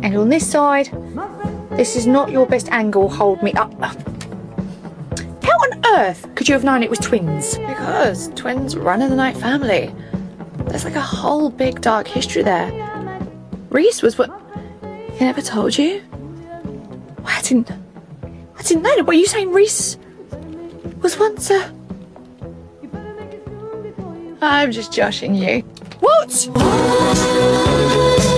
And on this side, this is not your best angle. Hold me up. How on earth could you have known it was twins? Because twins run in the Knight family. There's like a whole big dark history there. Reese was what... He never told you? I didn't know that. What are you saying, Reese was once a... I'm just joshing you. What?